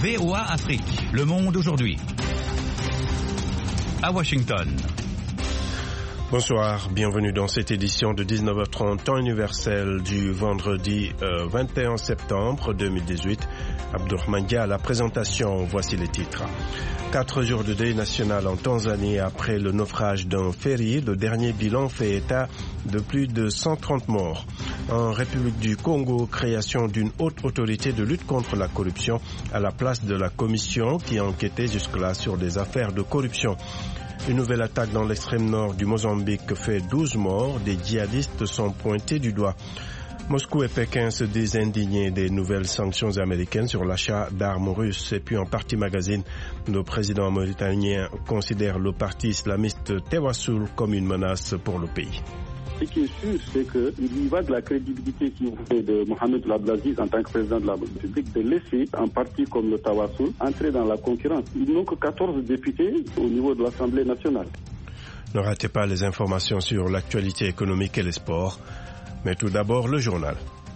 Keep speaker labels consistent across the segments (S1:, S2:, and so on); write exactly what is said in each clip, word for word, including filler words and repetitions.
S1: V O A Afrique, Le Monde aujourd'hui. À Washington.
S2: Bonsoir, bienvenue dans cette édition de dix-neuf heures trente, temps universel du vendredi euh, vingt et un septembre deux mille dix-huit. Abdourahmane Dia à la présentation, voici les titres. Quatre jours de deuil national en Tanzanie après le naufrage d'un ferry. Le dernier bilan fait état de plus de cent trente morts. En République du Congo, création d'une haute autorité de lutte contre la corruption à la place de la commission qui enquêtait jusque-là sur des affaires de corruption. Une nouvelle attaque dans l'extrême nord du Mozambique fait douze morts. Des djihadistes sont pointés du doigt. Moscou et Pékin se disent indignés des nouvelles sanctions américaines sur l'achat d'armes russes. Et puis en Parti Magazine, le président mauritanien considère le parti islamiste Tewassoul comme une menace pour le pays.
S3: Ce qui est sûr, c'est qu'il y va de la crédibilité si vous voulez, de Mohamed Abdelaziz en tant que président de la République de laisser un parti comme le Tawassoul entrer dans la concurrence. Ils n'ont que quatorze députés au niveau de l'Assemblée nationale.
S2: Ne ratez pas les informations sur l'actualité économique et les sports. Mais tout d'abord, le journal.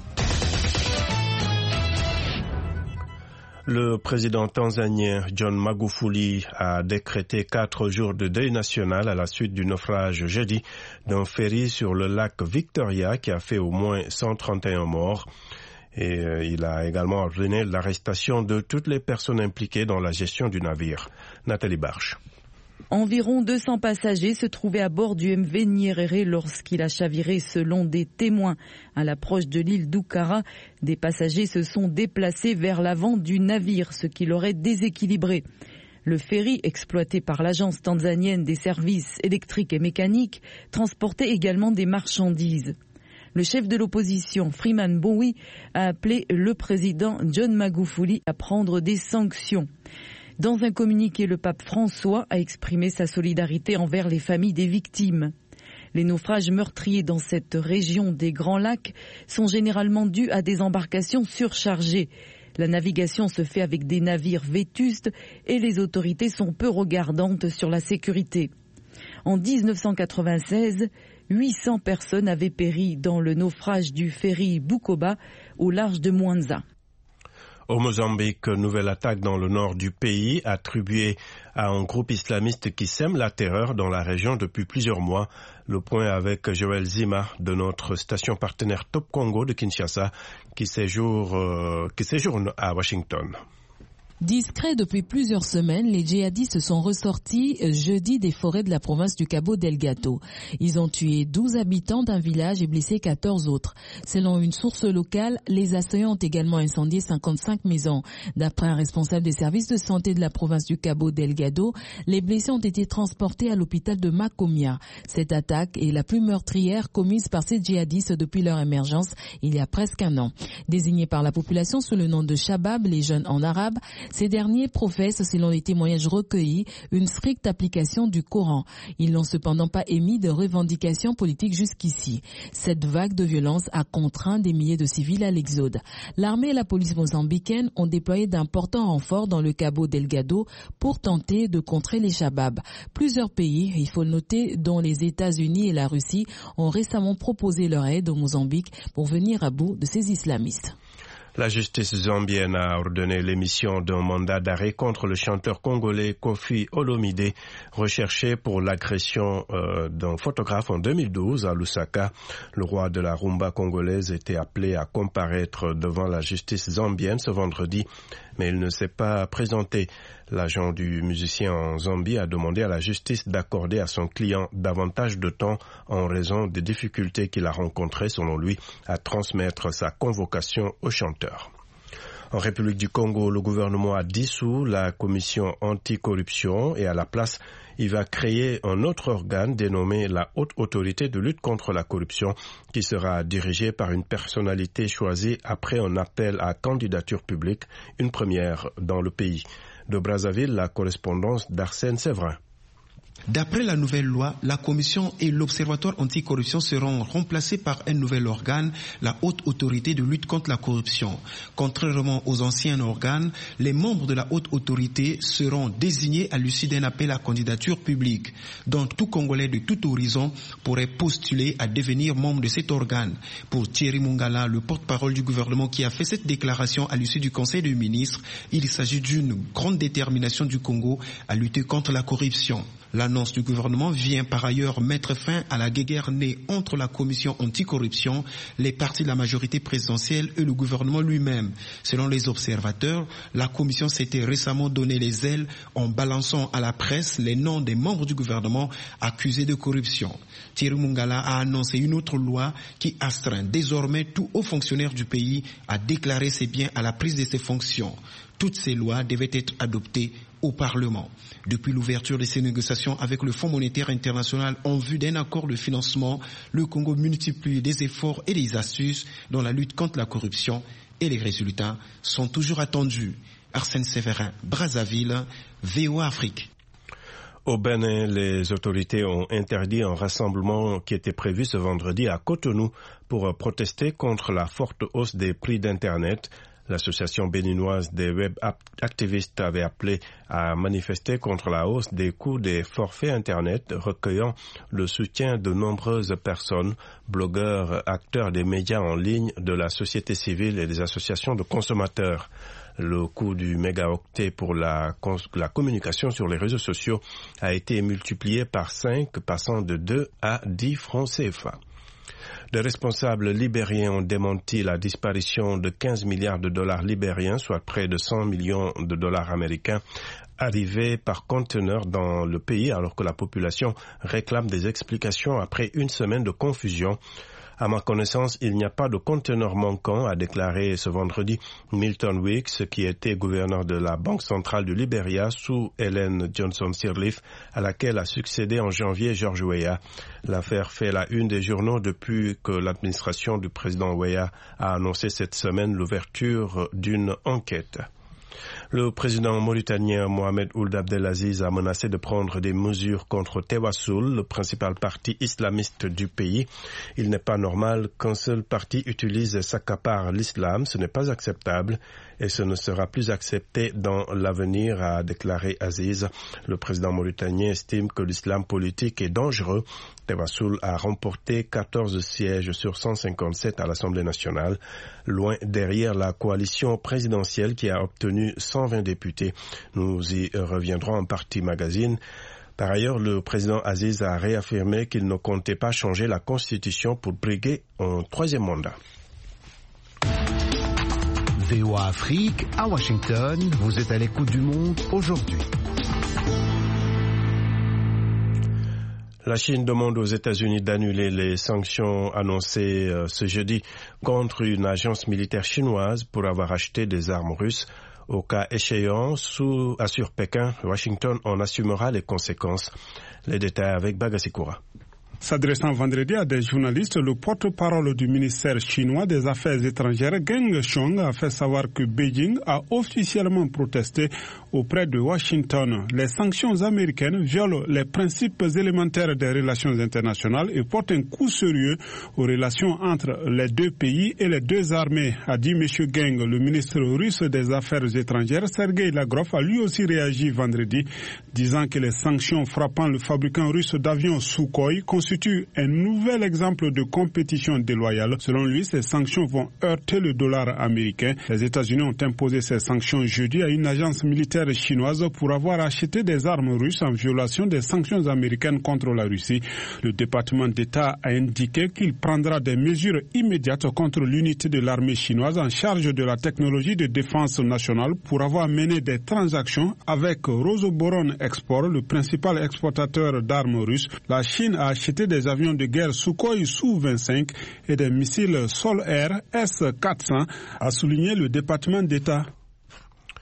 S2: Le président tanzanien John Magufuli a décrété quatre jours de deuil national à la suite du naufrage jeudi d'un ferry sur le lac Victoria qui a fait au moins cent trente et un morts. Et euh, il a également ordonné l'arrestation de toutes les personnes impliquées dans la gestion du navire. Nathalie Barche.
S4: Environ deux cents passagers se trouvaient à bord du M V Nyerere lorsqu'il a chaviré selon des témoins. À l'approche de l'île d'Ukara, des passagers se sont déplacés vers l'avant du navire, ce qui l'aurait déséquilibré. Le ferry, exploité par l'agence tanzanienne des services électriques et mécaniques, transportait également des marchandises. Le chef de l'opposition, Freeman Mbowe, a appelé le président John Magufuli à prendre des sanctions. Dans un communiqué, le pape François a exprimé sa solidarité envers les familles des victimes. Les naufrages meurtriers dans cette région des Grands Lacs sont généralement dus à des embarcations surchargées. La navigation se fait avec des navires vétustes et les autorités sont peu regardantes sur la sécurité. En dix-neuf cent quatre-vingt-seize, huit cents personnes avaient péri dans le naufrage du ferry Bukoba au large de Mwanza.
S2: Au Mozambique, nouvelle attaque dans le nord du pays attribuée à un groupe islamiste qui sème la terreur dans la région depuis plusieurs mois. Le point avec Joël Zima de notre station partenaire Top Congo de Kinshasa qui séjourne, euh, qui séjourne à Washington.
S5: Discrets depuis plusieurs semaines, les djihadistes sont ressortis jeudi des forêts de la province du Cabo Delgado. Ils ont tué douze habitants d'un village et blessé quatorze autres. Selon une source locale, les assaillants ont également incendié cinquante-cinq maisons. D'après un responsable des services de santé de la province du Cabo Delgado, les blessés ont été transportés à l'hôpital de Makomia. Cette attaque est la plus meurtrière commise par ces djihadistes depuis leur émergence il y a presque un an. Désignés par la population sous le nom de Shabab, les jeunes en arabe, ces derniers professent, selon les témoignages recueillis, une stricte application du Coran. Ils n'ont cependant pas émis de revendications politiques jusqu'ici. Cette vague de violence a contraint des milliers de civils à l'exode. L'armée et la police mozambicaine ont déployé d'importants renforts dans le Cabo Delgado pour tenter de contrer les Shabab. Plusieurs pays, il faut le noter, dont les États-Unis et la Russie, ont récemment proposé leur aide au Mozambique pour venir à bout de ces islamistes.
S2: La justice zambienne a ordonné l'émission d'un mandat d'arrêt contre le chanteur congolais Koffi Olomide, recherché pour l'agression euh, d'un photographe en deux mille douze à Lusaka. Le roi de la rumba congolaise était appelé à comparaître devant la justice zambienne ce vendredi, mais il ne s'est pas présenté. L'agent du musicien en Zambie a demandé à la justice d'accorder à son client davantage de temps en raison des difficultés qu'il a rencontrées, selon lui, à transmettre sa convocation au chanteur. En République du Congo, le gouvernement a dissous la commission anticorruption et à la place, il va créer un autre organe dénommé la Haute Autorité de lutte contre la corruption qui sera dirigé par une personnalité choisie après un appel à candidature publique, une première dans le pays. De Brazzaville, la correspondance d'Arsène Séverin.
S6: D'après la nouvelle loi, la Commission et l'Observatoire anticorruption seront remplacés par un nouvel organe, la Haute Autorité de lutte contre la corruption. Contrairement aux anciens organes, les membres de la Haute Autorité seront désignés à l'issue d'un appel à candidature publique. Donc tout Congolais de tout horizon pourrait postuler à devenir membre de cet organe. Pour Thierry Mungala, le porte-parole du gouvernement qui a fait cette déclaration à l'issue du Conseil des ministres, il s'agit d'une grande détermination du Congo à lutter contre la corruption. L'annonce du gouvernement vient par ailleurs mettre fin à la guéguerre née entre la commission anticorruption, les partis de la majorité présidentielle et le gouvernement lui-même. Selon les observateurs, la commission s'était récemment donné les ailes en balançant à la presse les noms des membres du gouvernement accusés de corruption. Thierry Mungala a annoncé une autre loi qui astreint désormais tout haut fonctionnaire du pays à déclarer ses biens à la prise de ses fonctions. Toutes ces lois devaient être adoptées au Parlement. Depuis l'ouverture de ces négociations avec le Fonds monétaire international en vue d'un accord de financement, le Congo multiplie des efforts et des astuces dans la lutte contre la corruption et les résultats sont toujours attendus. Arsène Séverin, Brazzaville, V O A Afrique.
S2: Au Bénin, les autorités ont interdit un rassemblement qui était prévu ce vendredi à Cotonou pour protester contre la forte hausse des prix d'Internet. L'association béninoise des web activistes avait appelé à manifester contre la hausse des coûts des forfaits Internet, recueillant le soutien de nombreuses personnes, blogueurs, acteurs des médias en ligne, de la société civile et des associations de consommateurs. Le coût du mégaoctet pour la, la communication sur les réseaux sociaux a été multiplié par cinq, passant de deux à dix francs C F A. Les responsables libériens ont démenti la disparition de quinze milliards de dollars libériens, soit près de cent millions de dollars américains, arrivés par conteneur dans le pays, alors que la population réclame des explications après une semaine de confusion. À ma connaissance, il n'y a pas de conteneur manquant, a déclaré ce vendredi Milton Weeks, qui était gouverneur de la Banque centrale du Libéria sous Ellen Johnson Sirleaf, à laquelle a succédé en janvier George Weah. L'affaire fait la une des journaux depuis que l'administration du président Weah a annoncé cette semaine l'ouverture d'une enquête. Le président mauritanien Mohamed Ould Abdelaziz a menacé de prendre des mesures contre Tewassoul, le principal parti islamiste du pays. Il n'est pas normal qu'un seul parti utilise et s'accapare l'islam. Ce n'est pas acceptable et ce ne sera plus accepté dans l'avenir, a déclaré Aziz. Le président mauritanien estime que l'islam politique est dangereux. Tewassoul a remporté quatorze sièges sur cent cinquante-sept à l'Assemblée nationale, loin derrière la coalition présidentielle qui a obtenu cent vingt députés. Nous y reviendrons en partie magazine. Par ailleurs, le président Aziz a réaffirmé qu'il ne comptait pas changer la Constitution pour briguer un troisième mandat.
S1: V O A Afrique, à Washington, vous êtes à l'écoute du monde aujourd'hui.
S2: La Chine demande aux États-Unis d'annuler les sanctions annoncées euh, ce jeudi contre une agence militaire chinoise pour avoir acheté des armes russes. Au cas échéant, sous, assure Pékin, Washington en assumera les conséquences. Les détails avec Bagasikura.
S7: S'adressant vendredi à des journalistes, le porte-parole du ministère chinois des Affaires étrangères, Geng Shuang, a fait savoir que Beijing a officiellement protesté auprès de Washington. Les sanctions américaines violent les principes élémentaires des relations internationales et portent un coup sérieux aux relations entre les deux pays et les deux armées, a dit M. Geng. Le ministre russe des Affaires étrangères, Sergei Lavrov, a lui aussi réagi vendredi, disant que les sanctions frappant le fabricant russe d'avions Sukhoi constitue un nouvel exemple de compétition déloyale. Selon lui, ces sanctions vont heurter le dollar américain. Les États-Unis ont imposé ces sanctions jeudi à une agence militaire chinoise pour avoir acheté des armes russes en violation des sanctions américaines contre la Russie. Le département d'État a indiqué qu'il prendra des mesures immédiates contre l'unité de l'armée chinoise en charge de la technologie de défense nationale pour avoir mené des transactions avec Rosoboron Export, le principal exportateur d'armes russes. La Chine a acheté des avions de guerre Sukhoi S U vingt-cinq et des missiles Sol-Air S quatre cents, a souligné le département d'État.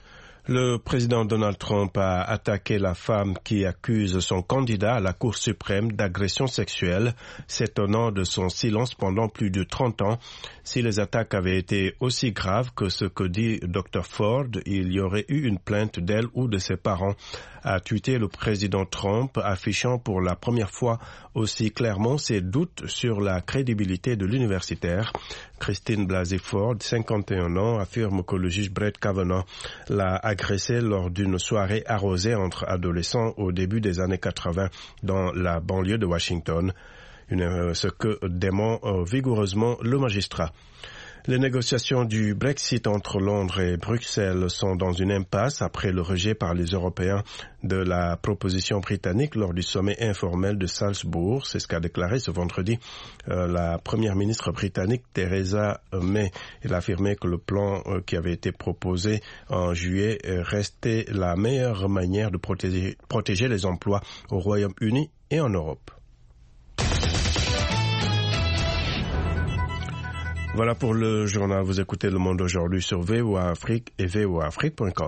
S2: Le président Donald Trump a attaqué la femme qui accuse son candidat à la Cour suprême d'agression sexuelle, s'étonnant de son silence pendant plus de trente ans. Si les attaques avaient été aussi graves que ce que dit docteur Ford, il y aurait eu une plainte d'elle ou de ses parents, a tweeté le président Trump, affichant pour la première fois aussi clairement ses doutes sur la crédibilité de l'universitaire. Christine Blasey Ford, cinquante et un ans, affirme que le juge Brett Kavanaugh l'a agressée lors d'une soirée arrosée entre adolescents au début des années quatre-vingt dans la banlieue de Washington, une, ce que dément euh, vigoureusement le magistrat. Les négociations du Brexit entre Londres et Bruxelles sont dans une impasse après le rejet par les Européens de la proposition britannique lors du sommet informel de Salzbourg. C'est ce qu'a déclaré ce vendredi euh, la première ministre britannique Theresa May. Elle a affirmé que le plan euh, qui avait été proposé en juillet euh, restait la meilleure manière de protéger, protéger les emplois au Royaume-Uni et en Europe. Voilà pour le journal. Vous écoutez Le Monde aujourd'hui sur V O A Afrique et V O A Afrique point com.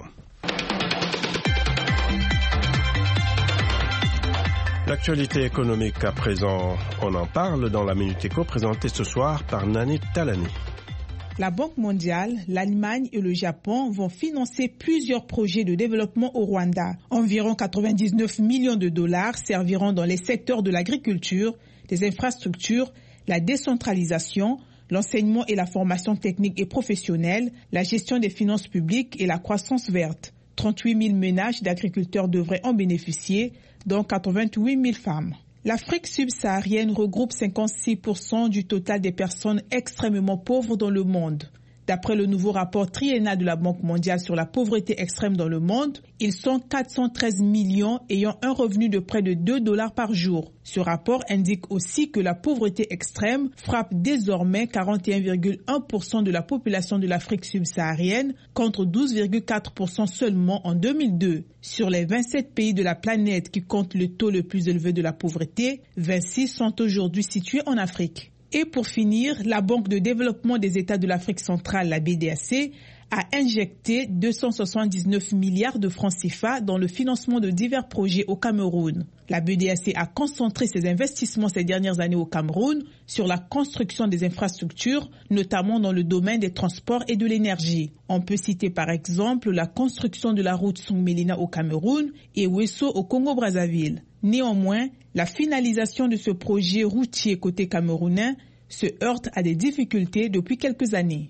S2: L'actualité économique à présent, on en parle dans la Minute Éco présentée ce soir par Nani Talani.
S8: La Banque mondiale, l'Allemagne et le Japon vont financer plusieurs projets de développement au Rwanda. Environ quatre-vingt-dix-neuf millions de dollars serviront dans les secteurs de l'agriculture, des infrastructures, la décentralisation, l'enseignement et la formation technique et professionnelle, la gestion des finances publiques et la croissance verte. trente-huit mille ménages d'agriculteurs devraient en bénéficier, dont quatre-vingt-huit mille femmes. L'Afrique subsaharienne regroupe cinquante-six pour cent du total des personnes extrêmement pauvres dans le monde. D'après le nouveau rapport triennal de la Banque mondiale sur la pauvreté extrême dans le monde, ils sont quatre cent treize millions ayant un revenu de près de deux dollars par jour. Ce rapport indique aussi que la pauvreté extrême frappe désormais quarante et un virgule un pour cent de la population de l'Afrique subsaharienne contre douze virgule quatre pour cent seulement en deux mille deux. Sur les vingt-sept pays de la planète qui comptent le taux le plus élevé de la pauvreté, vingt-six sont aujourd'hui situés en Afrique. Et pour finir, la Banque de développement des États de l'Afrique centrale, la B D A C, a injecté deux cent soixante-dix-neuf milliards de francs C F A dans le financement de divers projets au Cameroun. La B D A C a concentré ses investissements ces dernières années au Cameroun sur la construction des infrastructures, notamment dans le domaine des transports et de l'énergie. On peut citer par exemple la construction de la route Songmelina au Cameroun et Wesso au Congo-Brazzaville. Néanmoins, la finalisation de ce projet routier côté camerounais se heurte à des difficultés depuis quelques années.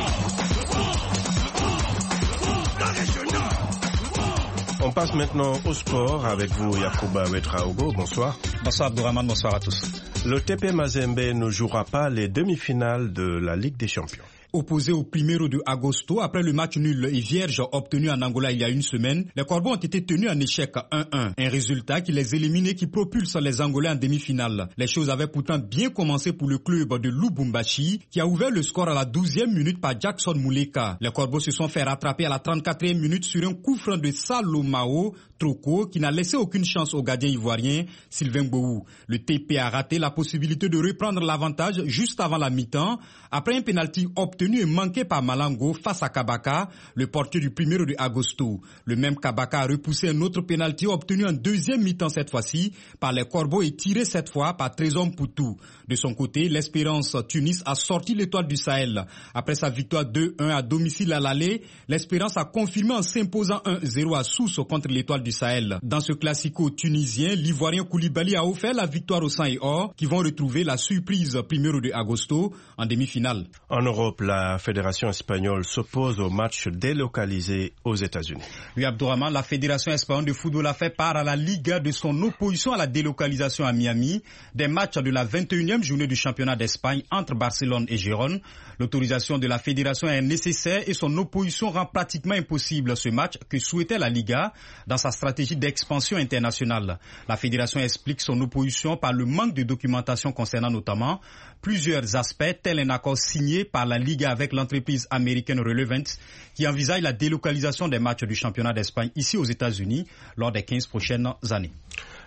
S2: On passe maintenant au sport avec vous, Yacouba Ouedraogo. Bonsoir.
S9: Bonsoir Abdourahmane, bonsoir à tous.
S2: Le T P Mazembe ne jouera pas les demi-finales de la Ligue des Champions.
S9: Opposés au Primero de Agosto, après le match nul et vierge obtenu en Angola il y a une semaine, les Corbeaux ont été tenus en échec un un. Un résultat qui les élimine et qui propulse les Angolais en demi-finale. Les choses avaient pourtant bien commencé pour le club de Lubumbashi, qui a ouvert le score à la douzième minute par Jackson Muleka. Les Corbeaux se sont fait rattraper à la trente-quatrième minute sur un coup franc de Salomao Troko, qui n'a laissé aucune chance au gardien ivoirien Sylvain Gbowou. Le T P a raté la possibilité de reprendre l'avantage juste avant la mi-temps, après un pénalty obtenu et manqué par Malango face à Kabaka, le portier du Primero de Agosto. Le même Kabaka a repoussé un autre pénalty obtenu en deuxième mi-temps cette fois-ci par les Corbeaux et tiré cette fois par Trésor Poutou. De son côté, l'Espérance Tunis a sorti l'étoile du Sahel. Après sa victoire deux un à domicile à l'aller, l'Espérance a confirmé en s'imposant un zéro à Sousse contre l'étoile du Sahel. Dans ce classico tunisien, l'Ivoirien Koulibaly a offert la victoire au sang et or, qui vont retrouver la surprise Primero de Agosto en demi-finale.
S2: En Europe, la Fédération espagnole s'oppose au match délocalisé aux États-Unis.
S9: Oui, Abdourahmane, la Fédération espagnole de football a fait part à la Liga de son opposition à la délocalisation à Miami des matchs de la vingt et unième journée du championnat d'Espagne entre Barcelone et Gérone. L'autorisation de la Fédération est nécessaire et son opposition rend pratiquement impossible ce match que souhaitait la Liga dans sa stratégie d'expansion internationale. La Fédération explique son opposition par le manque de documentation concernant notamment plusieurs aspects, tel un accord signé par la Liga avec l'entreprise américaine Relevant qui envisage la délocalisation des matchs du championnat d'Espagne ici aux États-Unis lors des quinze prochaines années.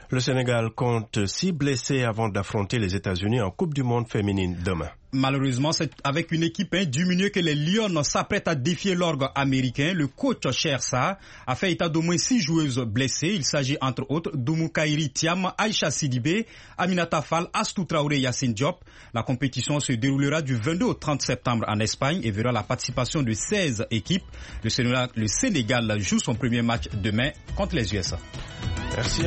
S2: Le Sénégal compte six blessés avant d'affronter les États-Unis en Coupe du Monde féminine demain.
S9: Malheureusement, c'est avec une équipe hein, diminuée que les Lions s'apprêtent à défier l'orgue américain. Le coach Chersa a fait état d'au moins six joueuses blessées. Il s'agit entre autres d'Oumoukairi Thiam, Aïcha Sidibé, Aminata Fall, Astou Traoré et Yassine Diop. La compétition se déroulera du vingt-deux au trente septembre en Espagne et verra la participation de seize équipes. Le Sénégal, le Sénégal joue son premier match demain contre les U S A.
S2: Merci.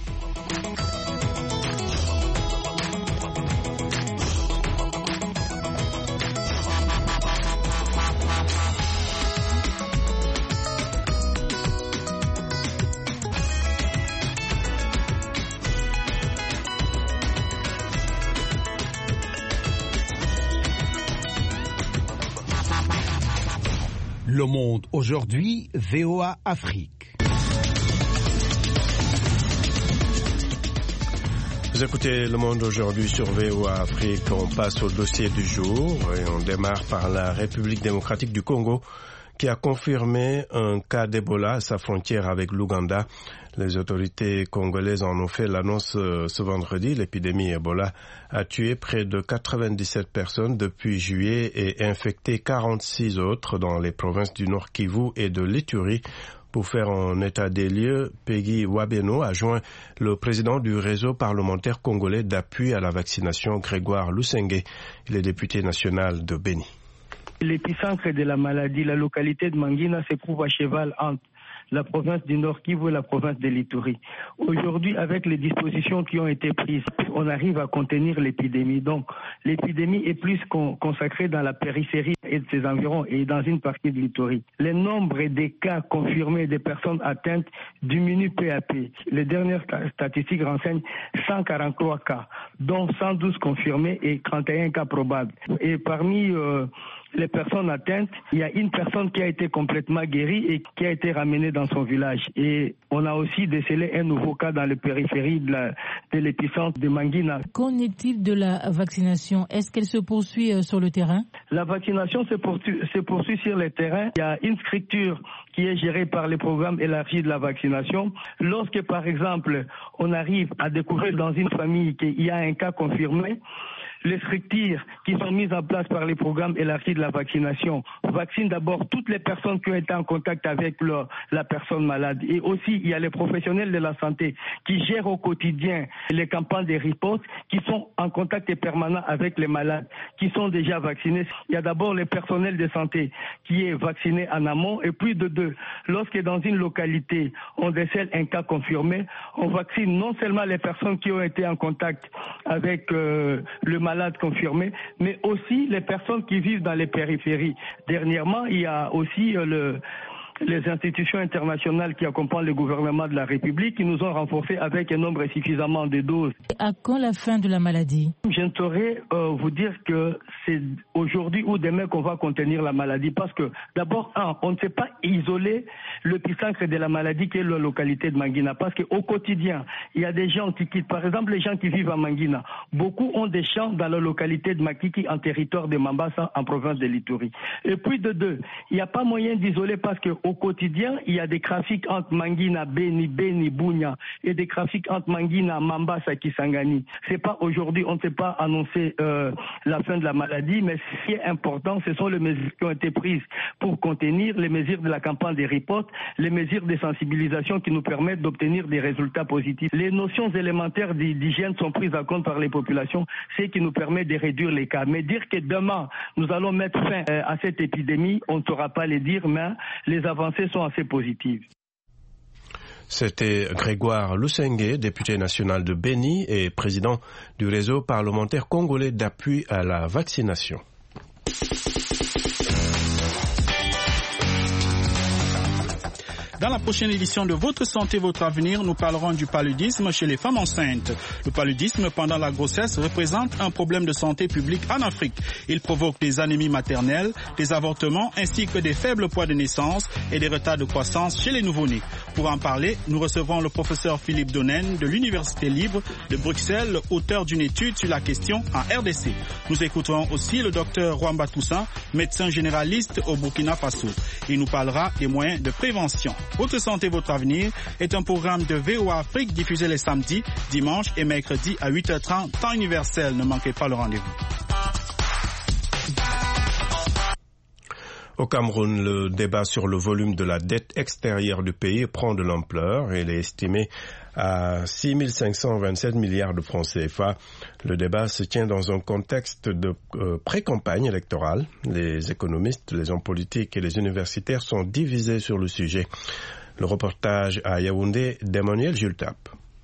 S1: Le Monde aujourd'hui, V O A Afrique.
S2: Vous écoutez Le Monde aujourd'hui sur V O A Afrique. On passe au dossier du jour et on démarre par la République démocratique du Congo qui a confirmé un cas d'Ebola à sa frontière avec l'Ouganda. Les autorités congolaises en ont fait l'annonce ce vendredi. L'épidémie Ebola a tué près de quatre-vingt-dix-sept personnes depuis juillet et infecté quarante-six autres dans les provinces du Nord Kivu et de l'Ituri. Pour faire un état des lieux, Peggy Wabeno a joint le président du réseau parlementaire congolais d'appui à la vaccination, Grégoire Lusenge. Il est député national de Béni.
S10: L'épicentre de la maladie, la localité de Mangina, se trouve à cheval entre la province du Nord Kivu et la province de l'Ituri. Aujourd'hui, avec les dispositions qui ont été prises, on arrive à contenir l'épidémie. Donc, l'épidémie est plus con- consacrée dans la périphérie et de ses environs et dans une partie de l'Ituri. Le nombre des cas confirmés des personnes atteintes diminue peu à peu. Les dernières statistiques renseignent cent quarante-trois cas, dont cent douze confirmés et trente et un cas probables. Et parmi euh, les personnes atteintes, il y a une personne qui a été complètement guérie et qui a été ramenée dans son village. Et on a aussi décelé un nouveau cas dans la périphérie de, la, de l'épicentre de Mangina.
S11: Qu'en est-il de la vaccination? Est-ce qu'elle se poursuit euh, sur le terrain?
S10: La vaccination se poursuit, se poursuit sur le terrain. Il y a une structure qui est gérée par le programme élargi de la vaccination. Lorsque, par exemple, on arrive à découvrir dans une famille qu'il y a un cas confirmé, les structures qui sont mises en place par les programmes élargis de la vaccination vaccinent d'abord toutes les personnes qui ont été en contact avec le, la personne malade. Et aussi, il y a les professionnels de la santé qui gèrent au quotidien les campagnes de riposte, qui sont en contact permanent avec les malades, qui sont déjà vaccinés. Il y a d'abord le personnel de santé qui est vacciné en amont. Et puis de deux, lorsque dans une localité, on décèle un cas confirmé, on vaccine non seulement les personnes qui ont été en contact avec euh, le malade, malades confirmés, mais aussi les personnes qui vivent dans les périphéries. Dernièrement, il y a aussi euh, le... les institutions internationales qui accompagnent le gouvernement de la République qui nous ont renforcés avec un nombre suffisamment de doses.
S11: À quand la fin de la maladie?
S10: Je ne saurais euh, vous dire que c'est aujourd'hui ou demain qu'on va contenir la maladie parce que d'abord, un, on ne sait pas isoler l'épicentre de la maladie qui est la localité de Mangina parce qu'au quotidien, il y a des gens qui quittent. Par exemple, les gens qui vivent à Mangina, beaucoup ont des champs dans la localité de Makiki en territoire de Mambasa en province de l'Ituri. Et puis de deux, il n'y a pas moyen d'isoler parce que au quotidien, il y a des trafics entre Mangina, Beni, Beni, Bunya et des trafics entre Mangina, Mambasa, Kisangani. C'est pas aujourd'hui, on ne sait pas annoncer euh, la fin de la maladie, mais ce qui est important, ce sont les mesures qui ont été prises pour contenir, les mesures de la campagne des riposte, les mesures de sensibilisation qui nous permettent d'obtenir des résultats positifs. Les notions élémentaires d'hygiène sont prises en compte par les populations, ce qui nous permet de réduire les cas. Mais dire que demain, nous allons mettre fin euh, à cette épidémie, on ne saura pas le dire, mais les avancées sont assez positives.
S2: C'était Grégoire Lusenge, député national de Béni et président du réseau parlementaire congolais d'appui à la vaccination.
S12: Dans la prochaine édition de Votre Santé, Votre Avenir, nous parlerons du paludisme chez les femmes enceintes. Le paludisme pendant la grossesse représente un problème de santé publique en Afrique. Il provoque des anémies maternelles, des avortements ainsi que des faibles poids de naissance et des retards de croissance chez les nouveau-nés. Pour pour en parler, nous recevons le professeur Philippe Donen de l'Université libre de Bruxelles, auteur d'une étude sur la question en R D C. Nous écouterons aussi le docteur Rwamba Toussaint, médecin généraliste au Burkina Faso. Il nous parlera des moyens de prévention. Votre santé, votre avenir est un programme de V O A Afrique diffusé les samedis, dimanches et mercredis à huit heures trente, temps universel. Ne manquez pas le rendez-vous.
S2: Au Cameroun, le débat sur le volume de la dette extérieure du pays prend de l'ampleur. Il est estimé à six mille cinq cent vingt-sept milliards de francs C F A. Le débat se tient dans un contexte de euh, pré-campagne électorale. Les économistes, les hommes politiques et les universitaires sont divisés sur le sujet. Le reportage à Yaoundé d'Emmanuel Jultap.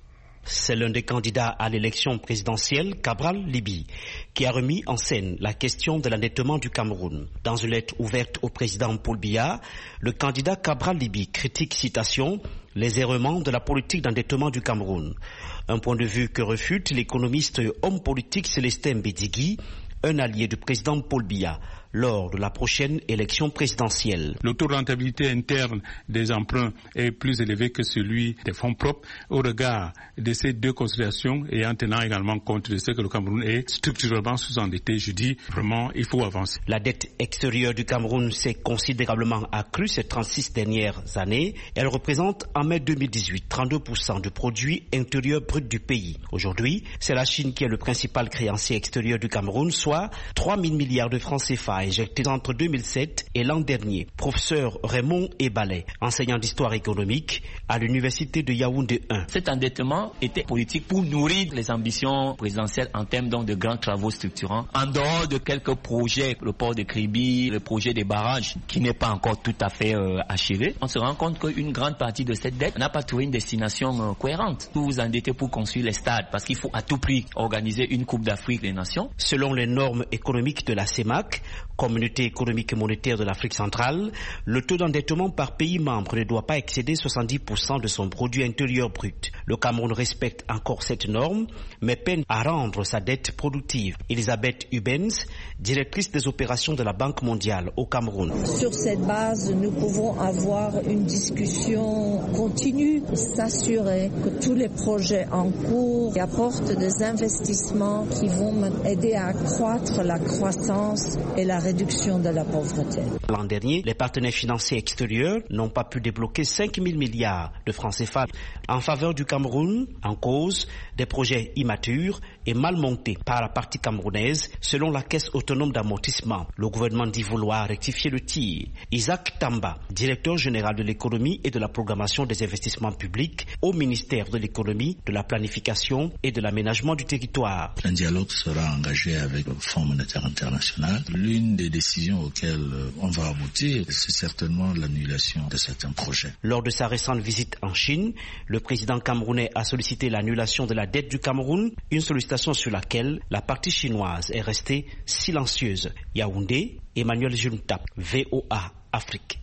S13: C'est l'un des candidats à l'élection présidentielle, Cabral Libi, qui a remis en scène la question de l'endettement du Cameroun. Dans une lettre ouverte au président Paul Biya, le candidat Cabral Libi critique, citation, les errements de la politique d'endettement du Cameroun. Un point de vue que refute l'économiste et homme politique Célestin Bédigui, un allié du président Paul Biya, lors de la prochaine élection présidentielle.
S14: Le taux de rentabilité interne des emprunts est plus élevé que celui des fonds propres au regard de ces deux considérations et en tenant également compte de ce que le Cameroun est structurellement sous-endetté. Je dis vraiment, il faut avancer.
S13: La dette extérieure du Cameroun s'est considérablement accrue ces trente-six dernières années. Elle représente en mai deux mille dix-huit trente-deux pour cent du produit intérieur brut du pays. Aujourd'hui, c'est la Chine qui est le principal créancier extérieur du Cameroun, soit trois mille milliards de francs C F A injectés entre deux mille sept et l'an dernier. Professeur Raymond Ebalé, enseignant d'histoire économique à l'université de Yaoundé un.
S15: Cet endettement était politique pour nourrir les ambitions présidentielles en termes donc de grands travaux structurants. En dehors de quelques projets, le port de Kribi, le projet des barrages qui n'est pas encore tout à fait euh, achevé, on se rend compte qu'une grande partie de cette dette n'a pas trouvé une destination euh, cohérente. Vous vous endettez pour construire les stades parce qu'il faut à tout prix organiser une Coupe d'Afrique des Nations.
S13: Selon les normes économiques de la CEMAC, Communauté économique et monétaire de l'Afrique centrale, le taux d'endettement par pays membre ne doit pas excéder soixante-dix pour cent de son produit intérieur brut. Le Cameroun respecte encore cette norme, mais peine à rendre sa dette productive. Elisabeth Hubens, directrice des opérations de la Banque mondiale au Cameroun.
S16: Sur cette base, nous pouvons avoir une discussion continue, s'assurer que tous les projets en cours apportent des investissements qui vont aider à accroître la croissance et la réduction de la pauvreté.
S13: L'an dernier, les partenaires financiers extérieurs n'ont pas pu débloquer cinq mille milliards de francs C F A en faveur du Cameroun, en cause des projets immatures et mal montés par la partie camerounaise, selon la Caisse autonome d'amortissement. Le gouvernement dit vouloir rectifier le tir. Isaac Tamba, directeur général de l'économie et de la programmation des investissements publics au ministère de l'économie, de la planification et de l'aménagement du territoire.
S17: Un dialogue sera engagé avec le Fonds monétaire international. L'une des décisions auxquelles on va aboutir, c'est certainement l'annulation de certains projets.
S13: Lors de sa récente visite en Chine, le président camerounais a sollicité l'annulation de la dette du Cameroun, une sollicitation sur laquelle la partie chinoise est restée silencieuse. Yaoundé, Emmanuel Juntap, V O A Afrique.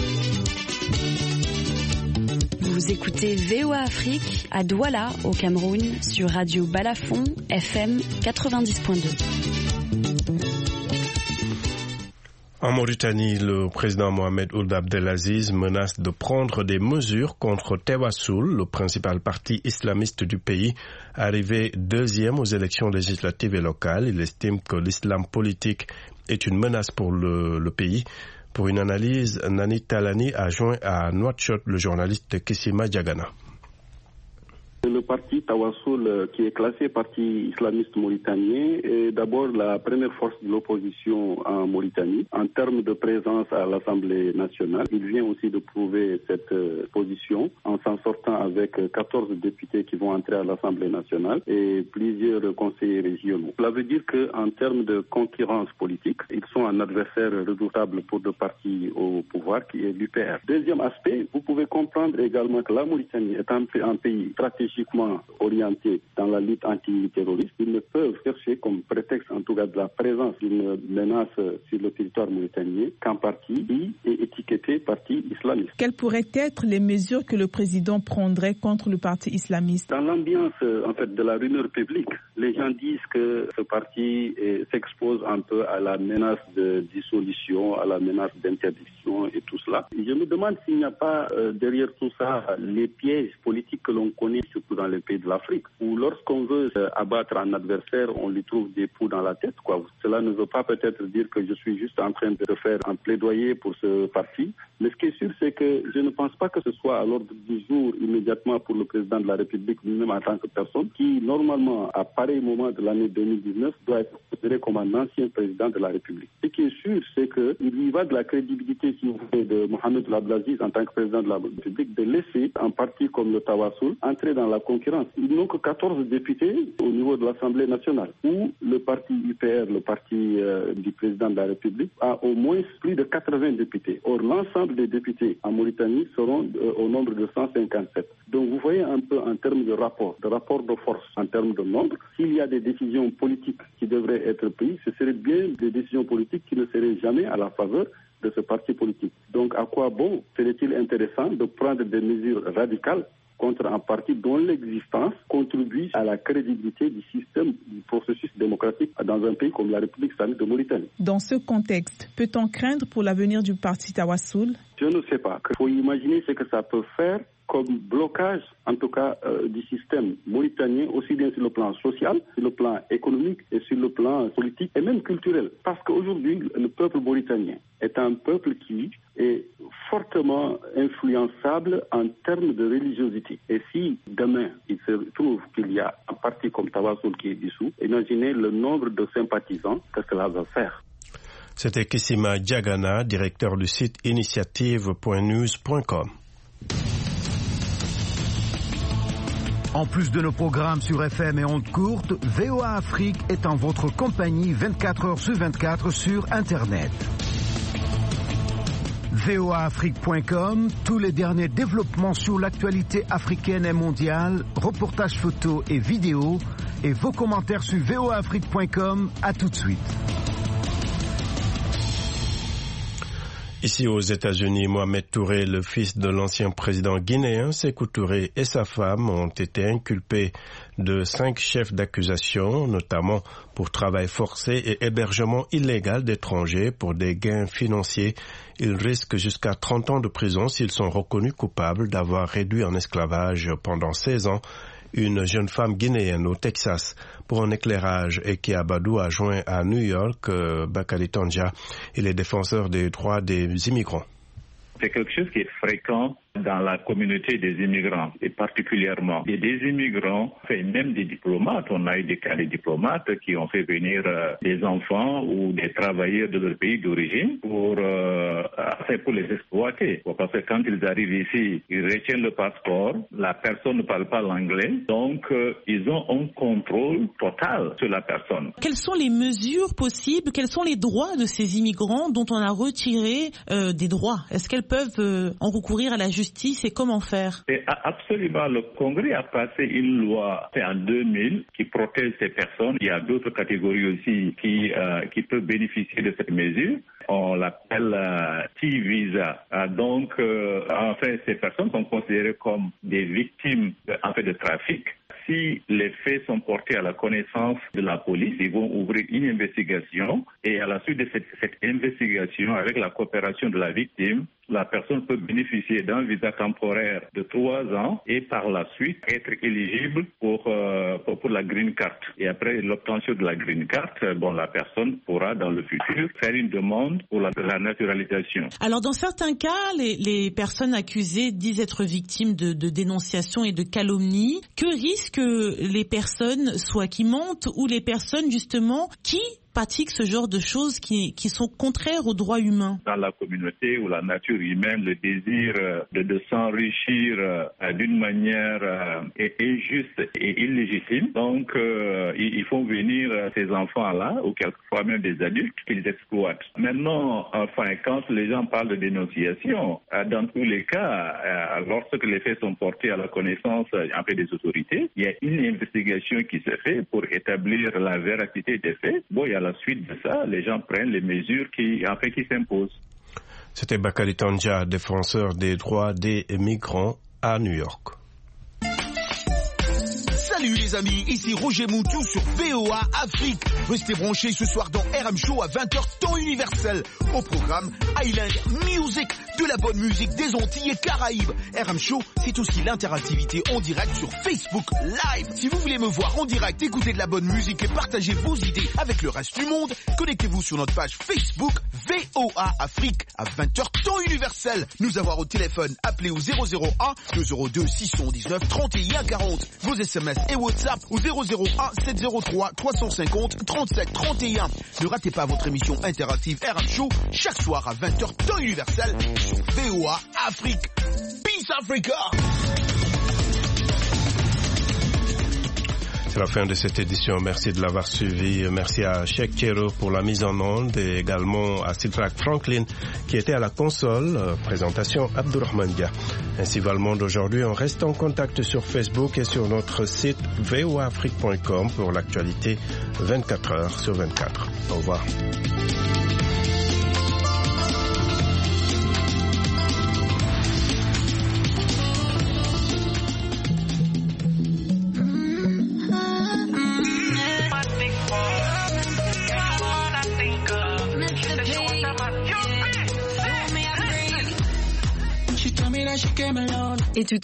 S18: Vous écoutez V O A Afrique à Douala, au Cameroun, sur Radio Balafon, F M quatre-vingt-dix point deux.
S2: En Mauritanie, le président Mohamed Ould Abdelaziz menace de prendre des mesures contre Tewassoul, le principal parti islamiste du pays, arrivé deuxième aux élections législatives et locales. Il estime que l'islam politique est une menace pour le, le pays. Pour une analyse, Nani Talani a joint à Nouakchott le journaliste Kissima Diagana.
S3: Le parti Tawassoul, qui est classé parti islamiste mauritanien, est d'abord la première force de l'opposition en Mauritanie. En termes de présence à l'Assemblée nationale, il vient aussi de prouver cette position en s'en sortant avec quatorze députés qui vont entrer à l'Assemblée nationale et plusieurs conseillers régionaux. Cela veut dire qu'en termes de concurrence politique, ils sont un adversaire redoutable pour le parti au pouvoir qui est l'U P R. Deuxième aspect, vous pouvez comprendre également que la Mauritanie est un, un pays stratégiquement uniquement orientés dans la lutte antiterroriste. Ils ne peuvent chercher comme prétexte, en tout cas, de la présence d'une menace sur le territoire mauritanien qu'un parti qui est étiqueté parti islamiste.
S8: Quelles pourraient être les mesures que le président prendrait contre le parti islamiste?
S3: Dans l'ambiance en fait, de la rumeur publique, les gens disent que ce parti eh, s'expose un peu à la menace de dissolution, à la menace d'interdiction et tout cela. Je me demande s'il n'y a pas euh, derrière tout ça les pièges politiques que l'on connaît surtout dans les pays de l'Afrique, où lorsqu'on veut euh, abattre un adversaire, on lui trouve des poux dans la tête, quoi. Cela ne veut pas peut-être dire que je suis juste en train de faire un plaidoyer pour ce parti, mais ce qui est sûr, c'est que je ne pense pas que ce soit à l'ordre du jour immédiatement pour le président de la République, lui-même en tant que personne, qui normalement, à pareil moment de l'année deux mille dix-neuf, doit être considéré comme un ancien président de la République. Ce qui est sûr, c'est qu'il y va de la crédibilité, si vous voulez, de Mohamed Abdelaziz en tant que président de la République, de laisser un parti comme le Tawassoul entrer dans la concurrence. Ils n'ont que quatorze députés au niveau de l'Assemblée nationale, où le parti U P R, le parti euh, du président de la République, a au moins plus de quatre-vingts députés. Or, l'ensemble des députés en Mauritanie seront euh, au nombre de cent cinquante-sept. Donc, vous voyez un peu en termes de rapport, de rapport de force, en termes de nombre, s'il y a des décisions politiques qui devraient être prises, ce seraient bien des décisions politiques qui ne seraient jamais à la faveur de ce parti politique. Donc, à quoi bon serait-il intéressant de prendre des mesures radicales contre un parti dont l'existence contribue à la crédibilité du système, du processus démocratique dans un pays comme la République islamique de Mauritanie.
S8: Dans ce contexte, peut-on craindre pour l'avenir du parti Tawassoul?
S3: Je ne sais pas. Il faut imaginer ce que ça peut faire comme blocage, en tout cas, euh, du système mauritanien, aussi bien sur le plan social, sur le plan économique et sur le plan politique et même culturel. Parce qu'aujourd'hui, le peuple mauritanien est un peuple qui est fortement influençable en termes de religiosité. Et si demain, il se trouve qu'il y a un parti comme Tawassoul qui est dissous, imaginez le nombre de sympathisants que cela va faire.
S2: C'était Kissima Diagana, directeur du site initiative point news point com.
S1: En plus de nos programmes sur F M et ondes courtes, V O A Afrique est en votre compagnie vingt-quatre heures sur vingt-quatre sur Internet. V O A Afrique point com, tous les derniers développements sur l'actualité africaine et mondiale, reportages photos et vidéos, et vos commentaires sur V O A Afrique point com. À tout de suite.
S2: Ici aux États-Unis, Mohamed Touré, le fils de l'ancien président guinéen Sékou Touré, et sa femme ont été inculpés de cinq chefs d'accusation, notamment pour travail forcé et hébergement illégal d'étrangers pour des gains financiers. Ils risquent jusqu'à trente ans de prison s'ils sont reconnus coupables d'avoir réduit en esclavage pendant seize ans une jeune femme guinéenne au Texas. Pour un éclairage, Eki Abadou a joint à New York euh, Bakari Tandja, il est défenseur des droits des immigrants.
S19: C'est quelque chose qui est fréquent dans la communauté des immigrants, et particulièrement et des immigrants, et même des diplomates. On a eu des cas de diplomates qui ont fait venir euh, des enfants ou des travailleurs de leur pays d'origine pour, euh, pour les exploiter. Parce que quand ils arrivent ici, ils retiennent le passeport, la personne ne parle pas l'anglais, donc euh, ils ont un contrôle total sur la personne.
S11: Quelles sont les mesures possibles, quels sont les droits de ces immigrants dont on a retiré euh, des droits? Est-ce qu'elles peuvent euh, en recourir à la justice et comment faire?
S19: Et absolument, le Congrès a passé une loi en deux mille qui protège ces personnes. Il y a d'autres catégories aussi qui, euh, qui peuvent bénéficier de cette mesure. On l'appelle euh, T-Visa. Euh, donc, euh, en fait, ces personnes sont considérées comme des victimes de, en fait, de trafic. Si les faits sont portés à la connaissance de la police, ils vont ouvrir une investigation et à la suite de cette, cette investigation, avec la coopération de la victime, la personne peut bénéficier d'un visa temporaire de trois ans et par la suite être éligible pour, euh, pour, pour la green card. Et après l'obtention de la green card, bon, la personne pourra dans le futur faire une demande pour la, la naturalisation.
S11: Alors dans certains cas, les, les personnes accusées disent être victimes de, de dénonciations et de calomnies. Que risquent les personnes, soit qui mentent, ou les personnes justement qui pratiquent ce genre de choses qui, qui sont contraires aux droits humains?
S19: Dans la communauté ou la nature humaine, le désir de, de s'enrichir d'une manière euh, injuste et illégitime. Donc, euh, ils font venir ces enfants-là, ou quelquefois même des adultes, qu'ils exploitent. Maintenant, enfin, quand les gens parlent de dénonciation, euh, dans tous les cas, euh, lorsque les faits sont portés à la connaissance en fait, des autorités, il y a une investigation qui se fait pour établir la véracité des faits. Bon, et à la suite de ça, les gens prennent les mesures qui, en fait, qui s'imposent.
S2: C'était Bakary Tandja, défenseur des droits des migrants à New York.
S20: Salut les amis, ici Roger Moutou sur V O A Afrique. Restez branchés ce soir dans R M Show à vingt heures temps universel. Au programme Island Music, de la bonne musique des Antilles et Caraïbes. R M Show, c'est aussi l'interactivité en direct sur Facebook Live. Si vous voulez me voir en direct, écouter de la bonne musique et partager vos idées avec le reste du monde, connectez-vous sur notre page Facebook V O A Afrique à vingt heures temps universel. Nous avoir au téléphone, appelez au zéro zéro un deux zéro deux six un neuf trente et un quarante. Vos S M S et WhatsApp au zéro zéro un sept zéro trois trois cent cinquante trente-sept trente et un. Ne ratez pas votre émission interactive R M Show chaque soir à vingt heures temps universel sur V O A Afrique. Peace Africa!
S2: C'est la fin de cette édition. Merci de l'avoir suivi. Merci à Cheikh Kero pour la mise en onde et également à Sidrak Franklin qui était à la console. Présentation Abdourahmane Dia. Ainsi va le monde aujourd'hui. On reste en contact sur Facebook et sur notre site v o a afrique point com pour l'actualité vingt-quatre heures sur vingt-quatre. Au revoir.
S21: Et tout